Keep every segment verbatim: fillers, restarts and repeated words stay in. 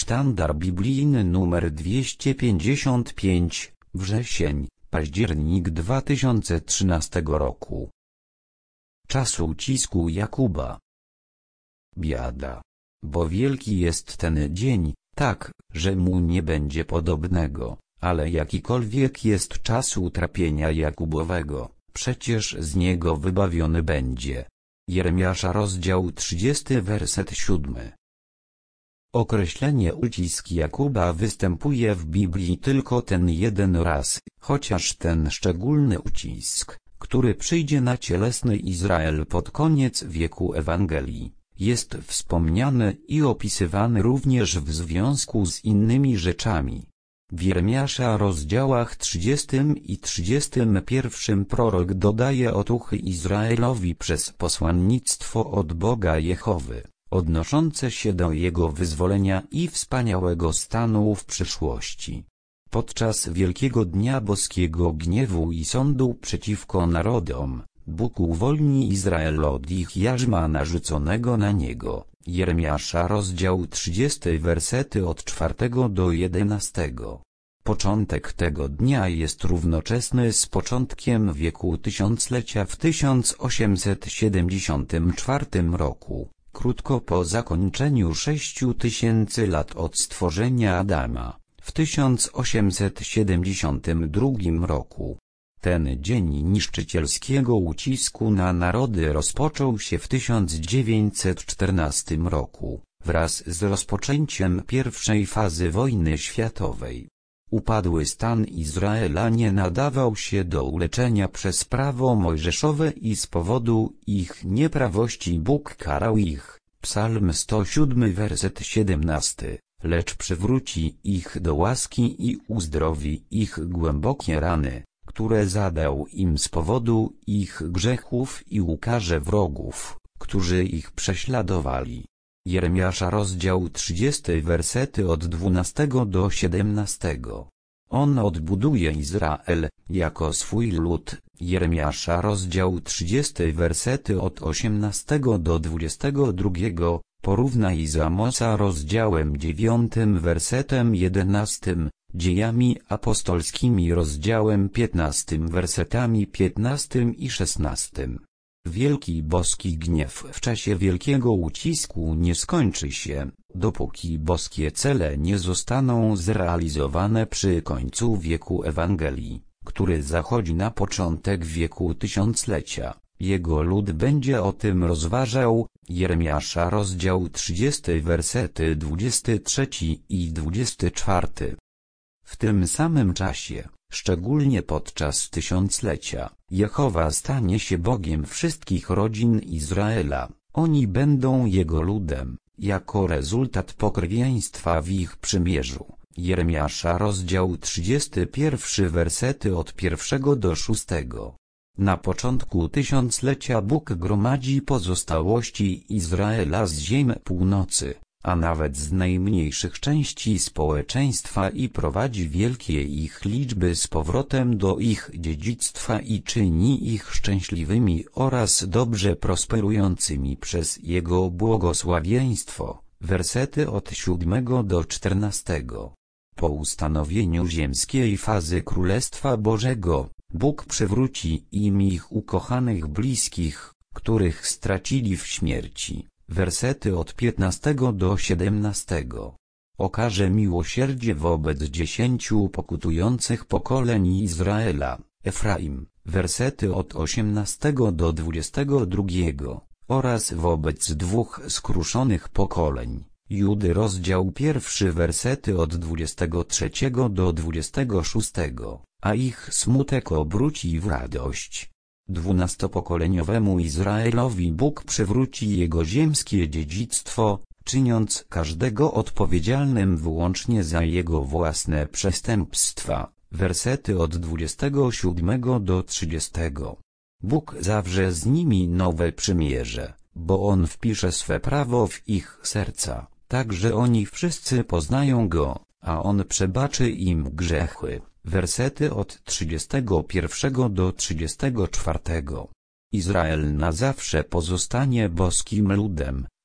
sztandar biblijny numer dwieście pięćdziesiąt pięć, wrzesień, październik dwa tysiące trzynastego roku. Czas ucisku Jakuba. Biada. Bo wielki jest ten dzień, tak, że mu nie będzie podobnego, ale jakikolwiek jest czas utrapienia Jakubowego, przecież z niego wybawiony będzie. Jeremiasza rozdział trzydziesty werset siódmy. Określenie ucisk Jakuba występuje w Biblii tylko ten jeden raz, chociaż ten szczególny ucisk, który przyjdzie na cielesny Izrael pod koniec wieku Ewangelii, jest wspomniany i opisywany również w związku z innymi rzeczami. W Jeremiasza rozdziałach trzydziestym i trzydziestym pierwszym prorok dodaje otuchy Izraelowi przez posłannictwo od Boga Jehowy, odnoszące się do jego wyzwolenia i wspaniałego stanu w przyszłości. Podczas wielkiego dnia boskiego gniewu i sądu przeciwko narodom, Bóg uwolni Izrael od ich jarzma narzuconego na niego. Jeremiasza rozdział trzydziesty wersety od czwartego do jedenastego. Początek tego dnia jest równoczesny z początkiem wieku tysiąclecia w tysiąc osiemset siedemdziesiątym czwartym roku, krótko po zakończeniu sześciu tysięcy lat od stworzenia Adama, w tysiąc osiemset siedemdziesiątym drugim roku. Ten dzień niszczycielskiego ucisku na narody rozpoczął się w tysiąc dziewięćset czternastym roku, wraz z rozpoczęciem pierwszej fazy wojny światowej. Upadły stan Izraela nie nadawał się do uleczenia przez prawo mojżeszowe i z powodu ich nieprawości Bóg karał ich. Psalm sto siódmy werset siedemnasty. Lecz przywróci ich do łaski i uzdrowi ich głębokie rany, które zadał im z powodu ich grzechów i ukarze wrogów, którzy ich prześladowali. Jeremiasza rozdział trzydziesty wersety od dwunastego do siedemnastego. On odbuduje Izrael, jako swój lud. Jeremiasza rozdział trzydziesty wersety od osiemnastego do dwudziestego drugiego. Porównaj z Amosa rozdziałem dziewiątym wersetem jedenastym, Dziejami apostolskimi rozdziałem piętnastym wersetami piętnastym i szesnastym. Wielki boski gniew w czasie wielkiego ucisku nie skończy się, dopóki boskie cele nie zostaną zrealizowane przy końcu wieku Ewangelii, który zachodzi na początek wieku tysiąclecia. Jego lud będzie o tym rozważał. Jeremiasza rozdział trzydziesty wersety dwudziesty trzeci i dwudziesty czwarty. W tym samym czasie, szczególnie podczas tysiąclecia, Jehowa stanie się Bogiem wszystkich rodzin Izraela, oni będą Jego ludem, jako rezultat pokrewieństwa w ich przymierzu. Jeremiasza rozdział trzydziesty pierwszy wersety od pierwszego do szóstego. Na początku tysiąclecia Bóg gromadzi pozostałości Izraela z ziem północy, a nawet z najmniejszych części społeczeństwa i prowadzi wielkie ich liczby z powrotem do ich dziedzictwa i czyni ich szczęśliwymi oraz dobrze prosperującymi przez Jego błogosławieństwo. Wersety od siódmego do czternastego. Po ustanowieniu ziemskiej fazy Królestwa Bożego, Bóg przywróci im ich ukochanych bliskich, których stracili w śmierci. Wersety od piętnastego do siedemnastego. Okaże miłosierdzie wobec dziesięciu pokutujących pokoleń Izraela, Efraim, wersety od osiemnastego do dwudziestego drugiego, oraz wobec dwóch skruszonych pokoleń, Judy rozdział pierwszy wersety od dwudziestego trzeciego do dwudziestego szóstego, a ich smutek obróci w radość. Dwunastopokoleniowemu Izraelowi Bóg przywróci jego ziemskie dziedzictwo, czyniąc każdego odpowiedzialnym wyłącznie za jego własne przestępstwa. Wersety od dwudziestego siódmego do trzydziestego. Bóg zawrze z nimi nowe przymierze, bo On wpisze swe prawo w ich serca, tak że oni wszyscy poznają Go, a On przebaczy im grzechy. Wersety od trzydziestego pierwszego do trzydziestego czwartego. Izrael na zawsze pozostanie boskim ludem,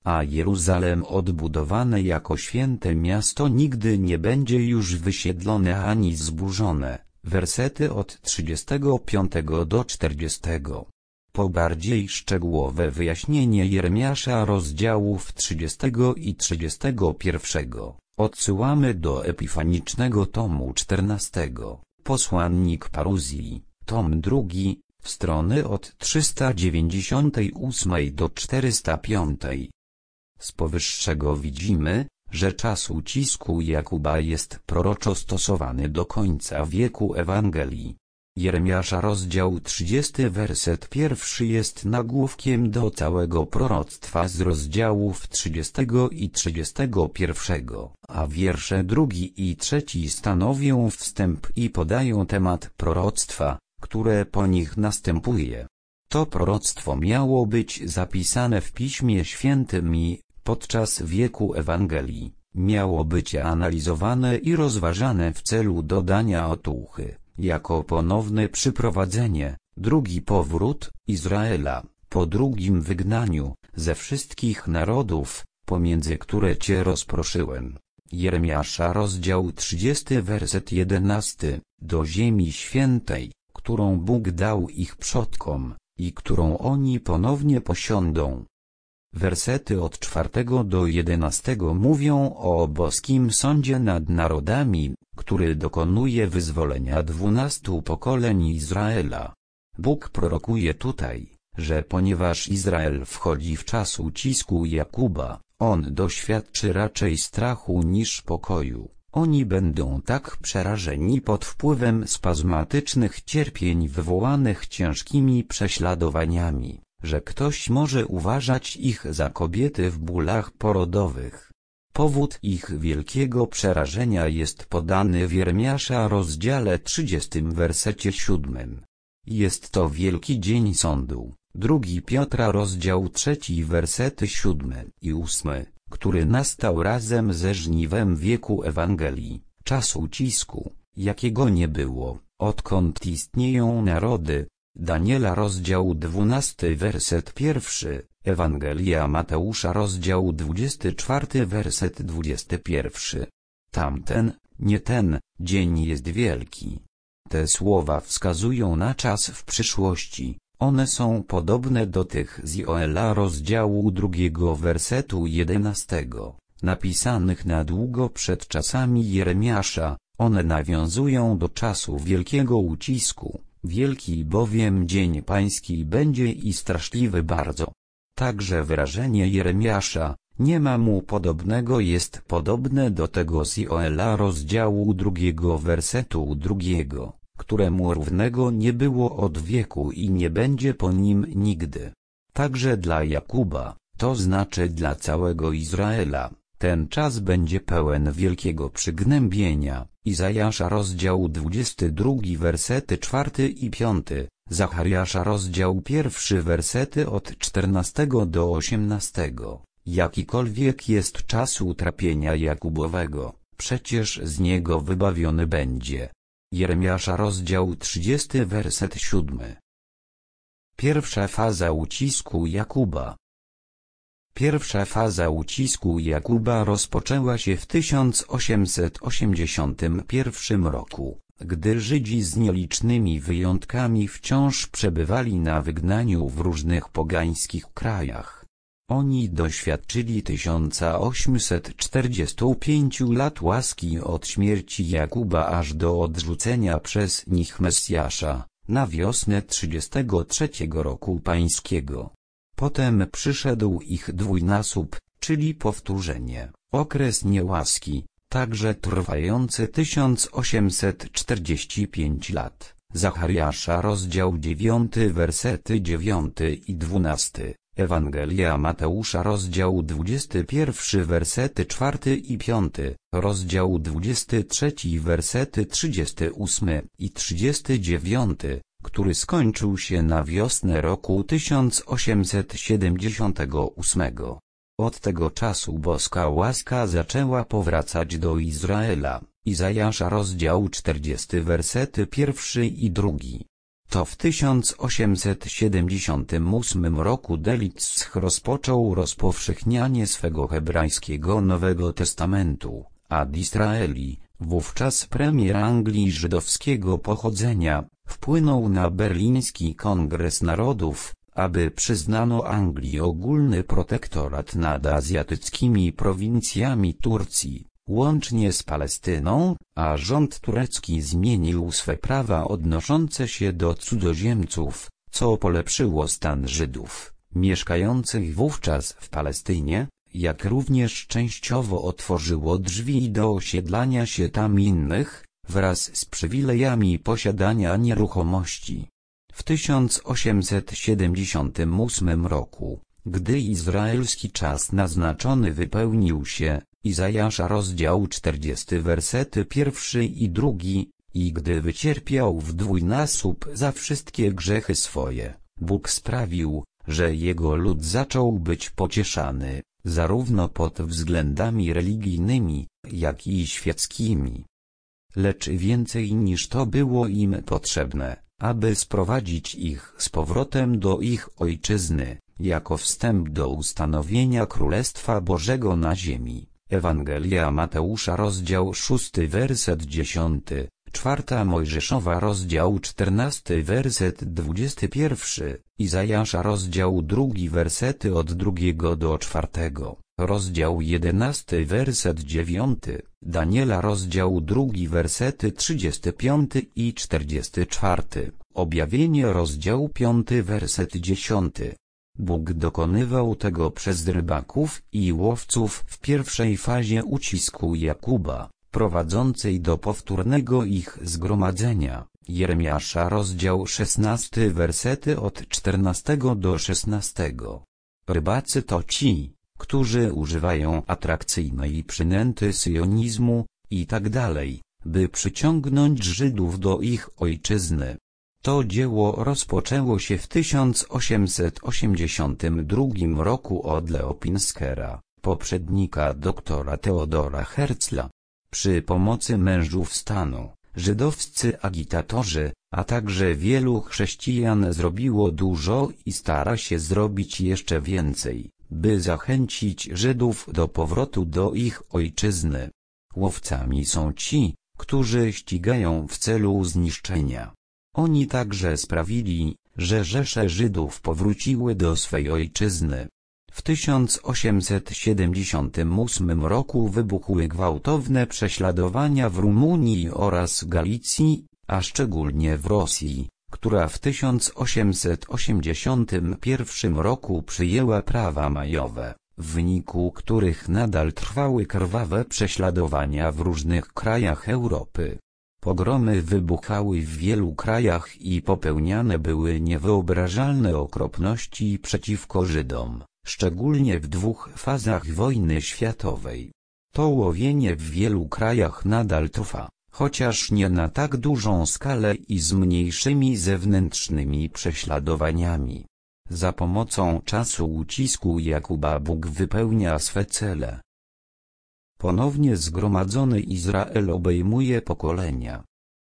a Jeruzalem odbudowane jako święte miasto nigdy nie będzie już wysiedlone ani zburzone. Wersety od trzydziestego piątego do czterdziestego. Po bardziej szczegółowe wyjaśnienie Jeremiasza rozdziałów trzydziestego i trzydziestego pierwszego odsyłamy do Epifanicznego tomu czternastego. Posłannik Paruzji, tom drugi, strony od trzysta dziewięćdziesiątej ósmej do czterysta piątej. Z powyższego widzimy, że czas ucisku Jakuba jest proroczo stosowany do końca wieku Ewangelii. Jeremiasza rozdział trzydziesty werset pierwszy jest nagłówkiem do całego proroctwa z rozdziałów trzydziestego i trzydziestego pierwszego, a wiersze drugi i trzeci stanowią wstęp i podają temat proroctwa, które po nich następuje. To proroctwo miało być zapisane w Piśmie Świętym i, podczas wieku Ewangelii, miało być analizowane i rozważane w celu dodania otuchy, jako ponowne przyprowadzenie, drugi powrót Izraela, po drugim wygnaniu, ze wszystkich narodów, pomiędzy które Cię rozproszyłem. Jeremiasza rozdział trzydziesty werset jedenasty, do ziemi świętej, którą Bóg dał ich przodkom, i którą oni ponownie posiądą. Wersety od czwartego do jedenastego mówią o boskim sądzie nad narodami, który dokonuje wyzwolenia dwunastu pokoleń Izraela. Bóg prorokuje tutaj, że ponieważ Izrael wchodzi w czas ucisku Jakuba, on doświadczy raczej strachu niż pokoju. Oni będą tak przerażeni pod wpływem spazmatycznych cierpień wywołanych ciężkimi prześladowaniami, że ktoś może uważać ich za kobiety w bólach porodowych. Powód ich wielkiego przerażenia jest podany w Jeremiasza rozdziale trzydziestym wersecie siódmym. Jest to wielki dzień sądu. Drugi Piotra rozdział trzeci wersety siódmy i ósmy, który nastał razem ze żniwem wieku Ewangelii, czas ucisku, jakiego nie było, odkąd istnieją narody. Daniela rozdział dwunasty werset pierwszy, Ewangelia Mateusza rozdział dwudziesty czwarty werset dwudziesty pierwszy. Tamten, nie ten, dzień jest wielki. Te słowa wskazują na czas w przyszłości, one są podobne do tych z Joela rozdziału drugiego wersetu jedenastego, napisanych na długo przed czasami Jeremiasza, one nawiązują do czasu wielkiego ucisku. Wielki bowiem dzień pański będzie i straszliwy bardzo. Także wyrażenie Jeremiasza, nie ma mu podobnego, jest podobne do tego z Joela rozdziału drugiego wersetu drugiego, któremu równego nie było od wieku i nie będzie po nim nigdy. Także dla Jakuba, to znaczy dla całego Izraela, ten czas będzie pełen wielkiego przygnębienia. Izajasza rozdział dwudziesty drugi wersety czwarty i piąty, Zachariasza rozdział pierwszy wersety od czternastego do osiemnastego. Jakikolwiek jest czas utrapienia Jakubowego, przecież z niego wybawiony będzie. Jeremiasza rozdział trzydziesty werset siódmy. Pierwsza faza ucisku Jakuba. Pierwsza faza ucisku Jakuba rozpoczęła się w tysiąc osiemset osiemdziesiątym pierwszym roku, gdy Żydzi z nielicznymi wyjątkami wciąż przebywali na wygnaniu w różnych pogańskich krajach. Oni doświadczyli tysiąc osiemset czterdziestu pięciu lat łaski od śmierci Jakuba aż do odrzucenia przez nich Mesjasza, na wiosnę trzydziestego trzeciego roku pańskiego. Potem przyszedł ich dwójnasób, czyli powtórzenie, okres niełaski, także trwający tysiąc osiemset czterdzieści pięć lat. Zachariasza rozdział dziewiąty wersety dziewiąty i dwunasty, Ewangelia Mateusza rozdział dwudziesty pierwszy wersety czwarty i piąty, rozdział dwudziesty trzeci wersety trzydziesty ósmy i trzydziesty dziewiąty, który skończył się na wiosnę roku tysiąc osiemset siedemdziesiątego ósmego. Od tego czasu boska łaska zaczęła powracać do Izraela. Izajasza rozdział czterdziesty wersety pierwszy i drugi. To w tysiąc osiemset siedemdziesiątym ósmym roku Delitzsch rozpoczął rozpowszechnianie swego hebrajskiego Nowego Testamentu, a Disraeli, wówczas premier Anglii żydowskiego pochodzenia, wpłynął na berliński Kongres Narodów, aby przyznano Anglii ogólny protektorat nad azjatyckimi prowincjami Turcji, łącznie z Palestyną, a rząd turecki zmienił swe prawa odnoszące się do cudzoziemców, co polepszyło stan Żydów, mieszkających wówczas w Palestynie, jak również częściowo otworzyło drzwi do osiedlania się tam innych, wraz z przywilejami posiadania nieruchomości. W tysiąc osiemset siedemdziesiątym ósmym roku, gdy izraelski czas naznaczony wypełnił się, Izajasza rozdział czterdziesty wersety pierwszy i drugi, i gdy wycierpiał w dwójnasób za wszystkie grzechy swoje, Bóg sprawił, że jego lud zaczął być pocieszany, zarówno pod względami religijnymi, jak i świeckimi. Lecz więcej niż to było im potrzebne, aby sprowadzić ich z powrotem do ich ojczyzny, jako wstęp do ustanowienia Królestwa Bożego na ziemi. Ewangelia Mateusza rozdział szósty werset dziesiąty, czwarta Mojżeszowa rozdział czternasty werset dwudziesty pierwszy, Izajasza rozdział drugi wersety od drugiego do czwartego, rozdział jedenasty werset dziewiąty, Daniela rozdział drugi wersety trzydziesty piąty i czterdziesty czwarty, Objawienie rozdział piąty werset dziesiąty. Bóg dokonywał tego przez rybaków i łowców w pierwszej fazie ucisku Jakuba, prowadzącej do powtórnego ich zgromadzenia. Jeremiasza rozdział szesnasty wersety od czternastego do szesnastego. Rybacy to ci, którzy używają atrakcyjnej przynęty syjonizmu i tak dalej, by przyciągnąć Żydów do ich ojczyzny. To dzieło rozpoczęło się w tysiąc osiemset osiemdziesiątym drugim roku od Leo Pinskera, poprzednika doktora Theodora Herzla. Przy pomocy mężów stanu, żydowscy agitatorzy, a także wielu chrześcijan zrobiło dużo i stara się zrobić jeszcze więcej, by zachęcić Żydów do powrotu do ich ojczyzny. Łowcami są ci, którzy ścigają w celu zniszczenia. Oni także sprawili, że rzesze Żydów powróciły do swej ojczyzny. W tysiąc osiemset siedemdziesiątym ósmym roku wybuchły gwałtowne prześladowania w Rumunii oraz Galicji, a szczególnie w Rosji, która w tysiąc osiemset osiemdziesiątym pierwszym roku przyjęła prawa majowe, w wyniku których nadal trwały krwawe prześladowania w różnych krajach Europy. Pogromy wybuchały w wielu krajach i popełniane były niewyobrażalne okropności przeciwko Żydom, szczególnie w dwóch fazach wojny światowej. To łowienie w wielu krajach nadal trwa, chociaż nie na tak dużą skalę i z mniejszymi zewnętrznymi prześladowaniami. Za pomocą czasu ucisku Jakuba Bóg wypełnia swe cele. Ponownie zgromadzony Izrael obejmuje pokolenia.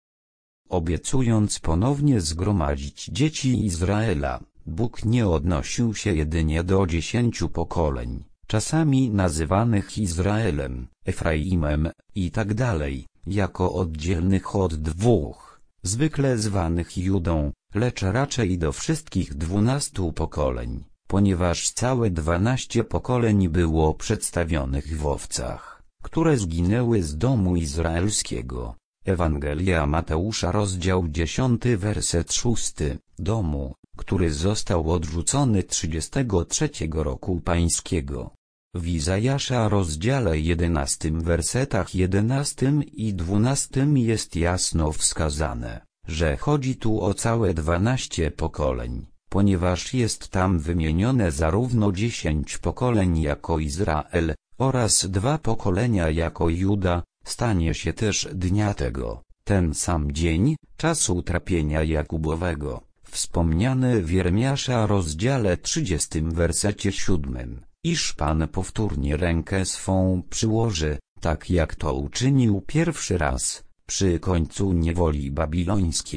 Obiecując ponownie zgromadzić dzieci Izraela, Bóg nie odnosił się jedynie do dziesięciu pokoleń, czasami nazywanych Izraelem, Efraimem i tak dalej, jako oddzielnych od dwóch, zwykle zwanych Judą, lecz raczej do wszystkich dwunastu pokoleń, ponieważ całe dwanaście pokoleń było przedstawionych w owcach, które zginęły z domu izraelskiego. Ewangelia Mateusza rozdział dziesiąty werset szósty, domu, który został odrzucony trzydziestego trzeciego roku pańskiego. W Izajasza rozdziale jedenastym wersetach jedenastym i dwunastym jest jasno wskazane, że chodzi tu o całe dwanaście pokoleń, ponieważ jest tam wymienione zarówno dziesięć pokoleń jako Izrael, oraz dwa pokolenia jako Juda. Stanie się też dnia tego, ten sam dzień, czasu trapienia Jakubowego, wspomniany w Jeremiasza rozdziale trzydziestym wersecie siódmym, iż Pan powtórnie rękę swą przyłoży, tak jak to uczynił pierwszy raz, przy końcu niewoli babilońskiej,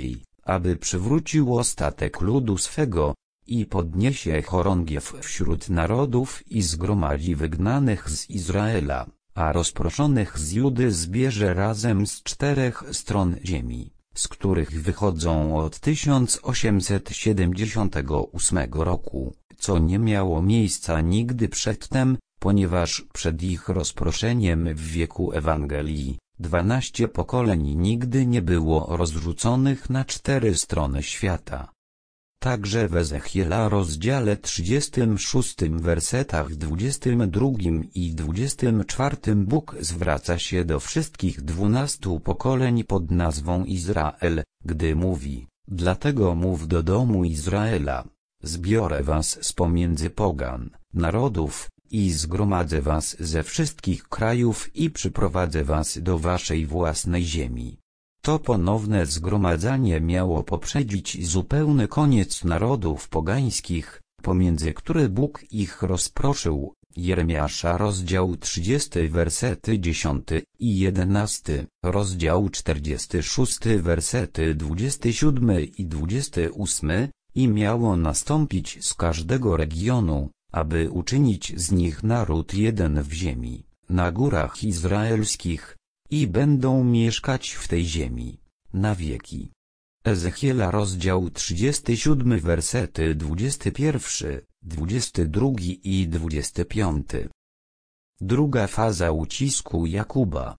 aby przywrócił ostatek ludu swego, i podniesie chorągiew wśród narodów i zgromadzi wygnanych z Izraela, a rozproszonych z Judy zbierze razem z czterech stron ziemi, z których wychodzą od tysiąc osiemset siedemdziesiątego ósmego roku, co nie miało miejsca nigdy przedtem, ponieważ przed ich rozproszeniem w wieku Ewangelii, dwanaście pokoleń nigdy nie było rozrzuconych na cztery strony świata. Także w Ezechiela rozdziale trzydziestym szóstym wersetach dwudziestym drugim i dwudziestym czwartym Bóg zwraca się do wszystkich dwunastu pokoleń pod nazwą Izrael, gdy mówi: dlatego mów do domu Izraela, zbiorę was z pomiędzy pogan, narodów, i zgromadzę was ze wszystkich krajów i przyprowadzę was do waszej własnej ziemi. To ponowne zgromadzanie miało poprzedzić zupełny koniec narodów pogańskich, pomiędzy które Bóg ich rozproszył. Jeremiasza rozdział trzydziesty wersety dziesiąty i jedenasty, rozdział czterdziesty szósty wersety dwudziesty siódmy i dwudziesty ósmy, i miało nastąpić z każdego regionu, aby uczynić z nich naród jeden w ziemi, na górach izraelskich, i będą mieszkać w tej ziemi, na wieki. Ezechiela rozdział trzydziesty siódmy wersety dwudziesty pierwszy, dwudziesty drugi i dwudziesty piąty. Druga faza ucisku Jakuba.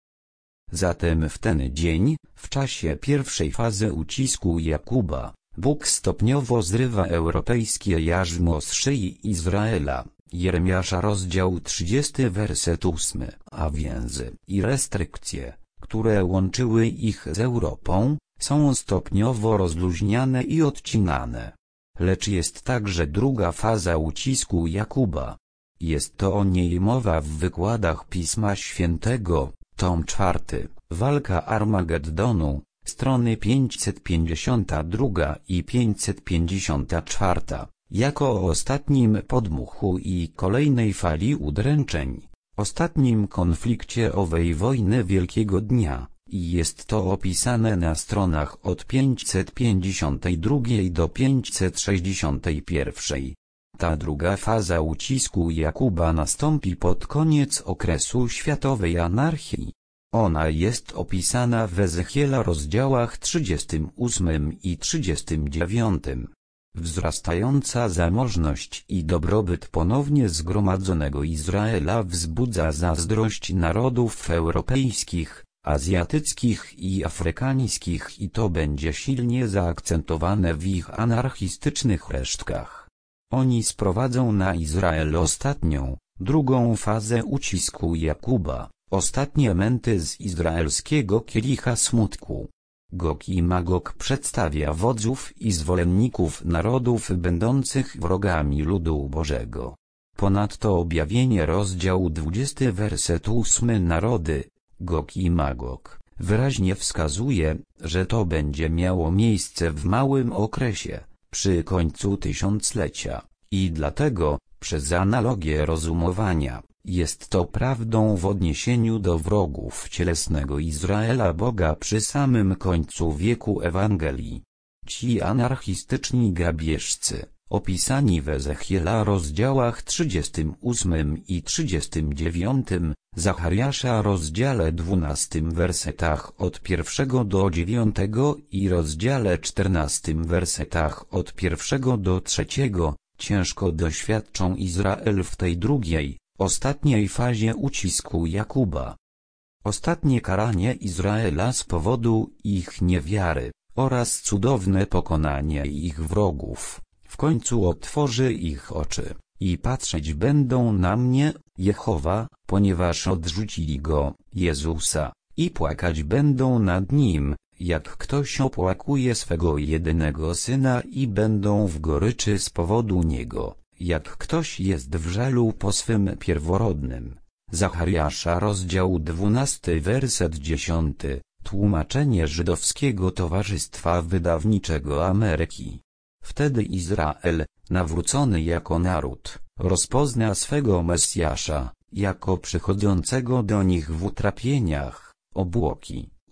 Zatem w ten dzień, w czasie pierwszej fazy ucisku Jakuba, Bóg stopniowo zrywa europejskie jarzmo z szyi Izraela. Jeremiasza rozdział trzydziesty werset ósmy, a więzy i restrykcje, które łączyły ich z Europą, są stopniowo rozluźniane i odcinane. Lecz jest także druga faza ucisku Jakuba. Jest to o niej mowa w wykładach Pisma Świętego, tom czwarty, walka Armagedonu, strony pięćset pięćdziesiąta druga i pięćset pięćdziesiąta czwarta. Jako o ostatnim podmuchu i kolejnej fali udręczeń, ostatnim konflikcie owej wojny Wielkiego Dnia, i jest to opisane na stronach od pięćset pięćdziesiątej drugiej do pięćset sześćdziesiątej pierwszej. Ta druga faza ucisku Jakuba nastąpi pod koniec okresu światowej anarchii. Ona jest opisana w Ezechiela rozdziałach trzydziestym ósmym i trzydziestym dziewiątym. Wzrastająca zamożność i dobrobyt ponownie zgromadzonego Izraela wzbudza zazdrość narodów europejskich, azjatyckich i afrykańskich, i to będzie silnie zaakcentowane w ich anarchistycznych resztkach. Oni sprowadzą na Izrael ostatnią, drugą fazę ucisku Jakuba, ostatnie męty z izraelskiego kielicha smutku. Gog i Magog przedstawia wodzów i zwolenników narodów będących wrogami ludu Bożego. Ponadto objawienie rozdział dwudziesty werset ósmy narody, Gog i Magog, wyraźnie wskazuje, że to będzie miało miejsce w małym okresie, przy końcu tysiąclecia, i dlatego, przez analogię rozumowania, jest to prawdą w odniesieniu do wrogów cielesnego Izraela Boga przy samym końcu wieku Ewangelii. Ci anarchistyczni grabieżcy, opisani w Ezechiela rozdziałach trzydziestym ósmym i trzydziestym dziewiątym, Zachariasza rozdziale dwunastym wersetach od pierwszego do dziewiątego i rozdziale czternastym wersetach od pierwszego do trzeciego, ciężko doświadczą Izrael w tej drugiej, ostatniej fazie ucisku Jakuba. Ostatnie karanie Izraela z powodu ich niewiary, oraz cudowne pokonanie ich wrogów, w końcu otworzy ich oczy, i patrzeć będą na mnie, Jehowa, ponieważ odrzucili Go, Jezusa, i płakać będą nad Nim, jak ktoś opłakuje swego jedynego Syna, i będą w goryczy z powodu Niego, jak ktoś jest w żalu po swym pierworodnym. Zachariasza rozdział dwunasty werset dziesiąty, tłumaczenie Żydowskiego Towarzystwa Wydawniczego Ameryki. Wtedy Izrael, nawrócony jako naród, rozpozna swego Mesjasza, jako przychodzącego do nich w utrapieniach, obłoki,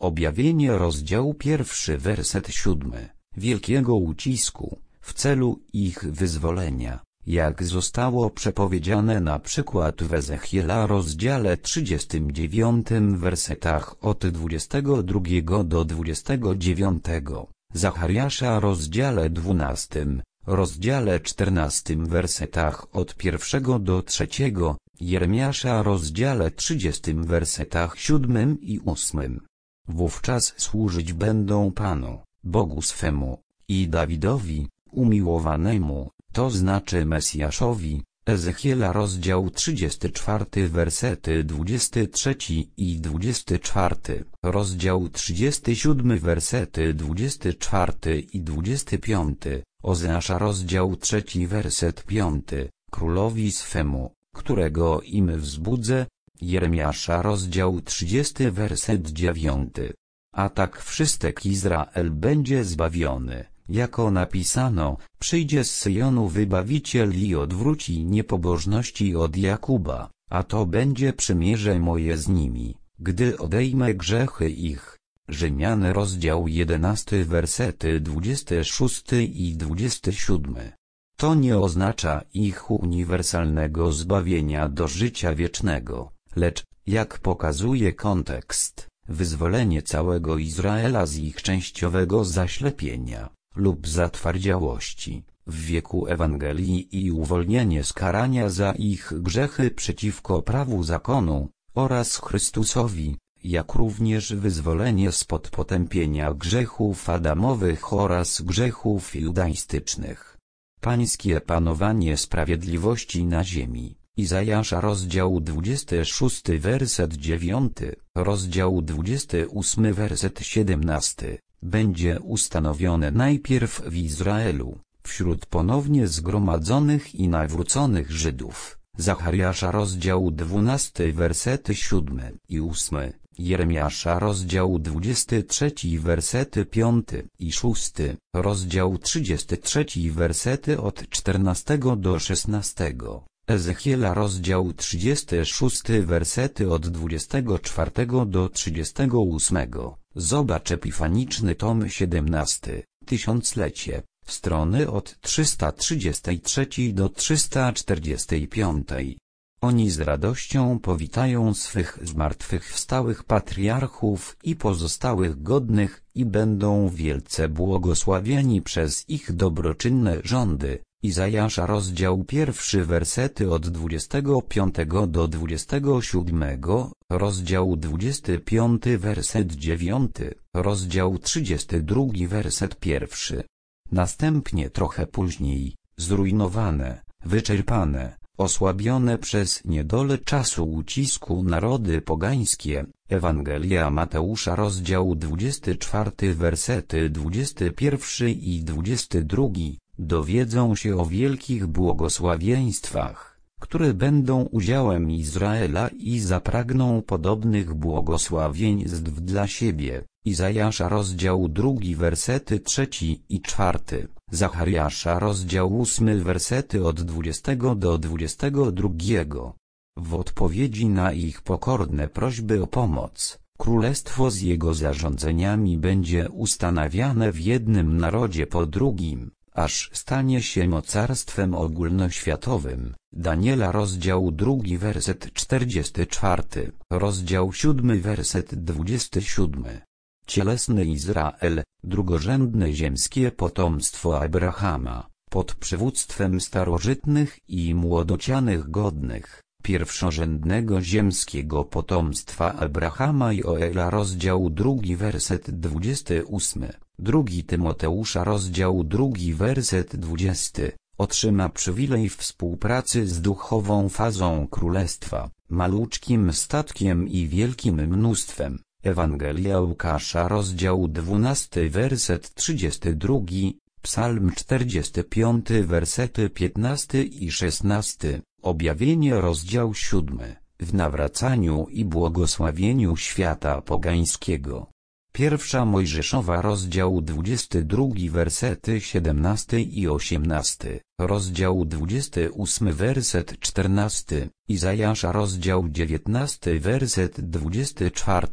Objawienie rozdział pierwszy werset siódmy, wielkiego ucisku, w celu ich wyzwolenia, jak zostało przepowiedziane na przykład w Ezechiela rozdziale trzydziestym dziewiątym wersetach od dwudziestego drugiego do dwudziestego dziewiątego, Zachariasza rozdziale dwunastym, rozdziale czternastym wersetach od pierwszego do trzeciego, Jeremiasza rozdziale trzydziestym wersetach siódmym i ósmym. Wówczas służyć będą Panu, Bogu swemu, i Dawidowi, umiłowanemu, to znaczy Mesjaszowi. Ezechiela rozdział trzydziesty czwarty wersety dwudziesty trzeci i dwudziesty czwarty, rozdział trzydziesty siódmy wersety dwudziesty czwarty i dwudziesty piąty, Ozeasza rozdział trzeci werset piąty, królowi swemu, którego im wzbudzę, Jeremiasza rozdział trzydziesty werset dziewiąty. A tak wszystek Izrael będzie zbawiony, jako napisano, przyjdzie z Syjonu wybawiciel i odwróci niepobożności od Jakuba, a to będzie przymierze moje z nimi, gdy odejmę grzechy ich. Rzymian rozdział jedenasty wersety dwudziesty szósty i dwudziesty siódmy. To nie oznacza ich uniwersalnego zbawienia do życia wiecznego, lecz, jak pokazuje kontekst, wyzwolenie całego Izraela z ich częściowego zaślepienia lub zatwardziałości w wieku Ewangelii i uwolnienie z karania za ich grzechy przeciwko prawu zakonu oraz Chrystusowi, jak również wyzwolenie spod potępienia grzechów adamowych oraz grzechów judaistycznych. Pańskie panowanie sprawiedliwości na ziemi. Izajasza rozdział dwudziesty szósty werset dziewiąty, rozdział dwudziesty ósmy werset siedemnasty, będzie ustanowione najpierw w Izraelu, wśród ponownie zgromadzonych i nawróconych Żydów. Zachariasza rozdział dwunasty wersety siódmy i ósmy, Jeremiasza rozdział dwudziesty trzeci wersety piąty i szósty, rozdział trzydziesty trzeci wersety od czternastego do szesnastego. Ezechiela rozdział trzydziesty szósty wersety od dwudziestego czwartego do trzydziestego ósmego. Zobacz epifaniczny tom siedemnasty, tysiąclecie, strony od trzysta trzydziestej trzeciej do trzysta czterdziestej piątej. Oni z radością powitają swych zmartwychwstałych patriarchów i pozostałych godnych i będą wielce błogosławieni przez ich dobroczynne rządy. Izajasza rozdział pierwszy wersety od dwudziestego piątego do dwudziestego siódmego, rozdział dwudziesty piąty werset dziewiąty, rozdział trzydziesty drugi werset pierwszy. Następnie trochę później, zrujnowane, wyczerpane, osłabione przez niedolę czasu ucisku narody pogańskie, Ewangelia Mateusza rozdział dwudziesty czwarty wersety dwudziesty pierwszy i dwudziesty drugi, dowiedzą się o wielkich błogosławieństwach, które będą udziałem Izraela i zapragną podobnych błogosławieństw dla siebie. Izajasza rozdział drugi wersety trzeci i czwarty, Zachariasza rozdział ósmy wersety od dwudziestego do dwudziestego drugiego. W odpowiedzi na ich pokorne prośby o pomoc, królestwo z jego zarządzeniami będzie ustanawiane w jednym narodzie po drugim, aż stanie się mocarstwem ogólnoświatowym. Daniela rozdział drugi werset czterdziesty czwarty, rozdział siódmy werset dwudziesty siódmy. Cielesny Izrael, drugorzędne ziemskie potomstwo Abrahama, pod przywództwem starożytnych i młodocianych godnych, pierwszorzędnego ziemskiego potomstwa Abrahama i Joela rozdział drugi werset dwudziesty ósmy, drugi Tymoteusza rozdział drugi werset dwudziesty, otrzyma przywilej współpracy z duchową fazą królestwa, maluczkim statkiem i wielkim mnóstwem. Ewangelia Łukasza rozdział dwunasty werset trzydziesty drugi, Psalm czterdziesty piąty wersety piętnasty i szesnasty, Objawienie rozdział siódmy, w nawracaniu i błogosławieniu świata pogańskiego. Pierwsza Mojżeszowa rozdział dwudziesty drugi wersety siedemnasty i osiemnasty, rozdział dwudziesty ósmy werset czternasty, Izajasza rozdział dziewiętnasty werset dwudziesty czwarty,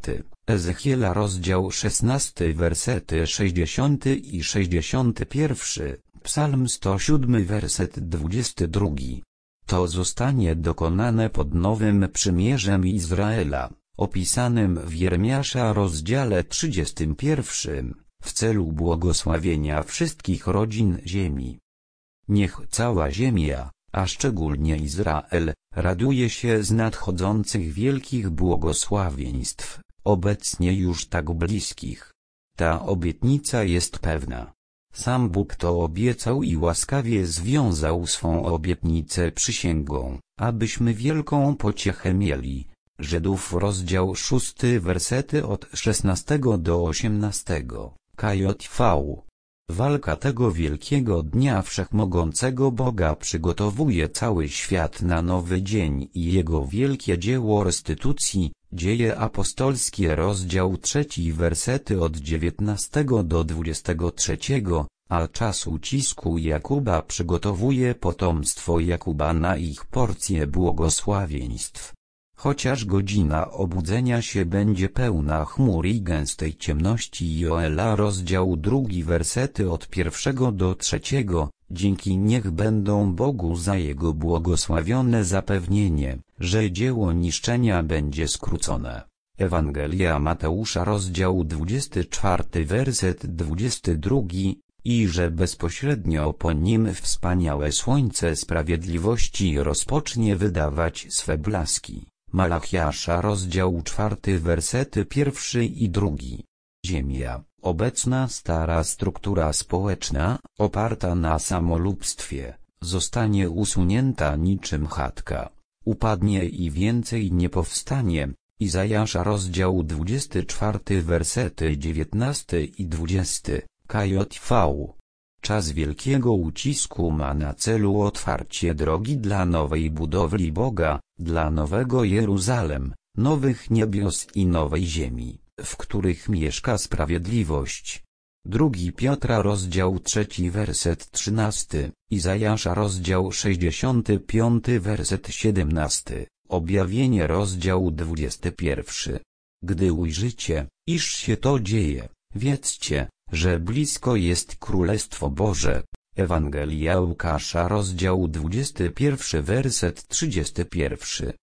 Ezechiela rozdział szesnasty wersety sześćdziesiąty i sześćdziesiąty pierwszy, Psalm sto siódmy werset dwudziesty drugi. To zostanie dokonane pod nowym przymierzem Izraela, opisanym w Jeremiasza rozdziale trzydziestym pierwszym, w celu błogosławienia wszystkich rodzin ziemi. Niech cała ziemia, a szczególnie Izrael, raduje się z nadchodzących wielkich błogosławieństw, obecnie już tak bliskich. Ta obietnica jest pewna. Sam Bóg to obiecał i łaskawie związał swą obietnicę przysięgą, abyśmy wielką pociechę mieli. Żydów rozdział szósty wersety od szesnastego do osiemnastego, K J V. Walka tego wielkiego dnia wszechmogącego Boga przygotowuje cały świat na nowy dzień i jego wielkie dzieło restytucji. Dzieje apostolskie rozdział trzeci wersety od dziewiętnastego do dwudziestego trzeciego, a czas ucisku Jakuba przygotowuje potomstwo Jakuba na ich porcję błogosławieństw. Chociaż godzina obudzenia się będzie pełna chmur i gęstej ciemności. Joela rozdział drugi wersety od pierwszego do trzeciego, dzięki niech będą Bogu za Jego błogosławione zapewnienie, że dzieło niszczenia będzie skrócone. Ewangelia Mateusza rozdział dwudziesty czwarty werset dwudziesty drugi, i że bezpośrednio po nim wspaniałe słońce sprawiedliwości rozpocznie wydawać swe blaski. Malachiasza rozdział czwarty wersety pierwszy i drugi. Ziemia, obecna stara struktura społeczna, oparta na samolubstwie, zostanie usunięta niczym chatka. Upadnie i więcej nie powstanie. Izajasza rozdział dwudziesty czwarty wersety dziewiętnasty i dwudziesty, K J V. Czas wielkiego ucisku ma na celu otwarcie drogi dla nowej budowli Boga, dla nowego Jeruzalem, nowych niebios i nowej ziemi, w których mieszka sprawiedliwość. Drugi Piotra rozdział trzeci werset trzynasty, Izajasza rozdział sześćdziesiąty piąty werset siedemnasty, Objawienie rozdział dwudziesty pierwszy. Gdy ujrzycie, iż się to dzieje, wiedzcie, że blisko jest Królestwo Boże. Ewangelia Łukasza rozdział dwudziesty pierwszy werset trzydziesty pierwszy.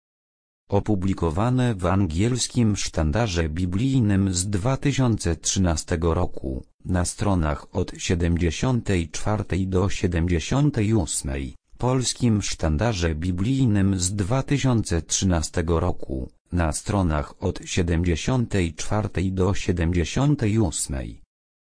Opublikowane w angielskim sztandarze biblijnym z dwa tysiące trzynastego roku, na stronach od siedemdziesiątej czwartej do siedemdziesiątej ósmej, polskim sztandarze biblijnym z dwa tysiące trzynastego roku, na stronach od siedemdziesiątej czwartej do siedemdziesiątej ósmej.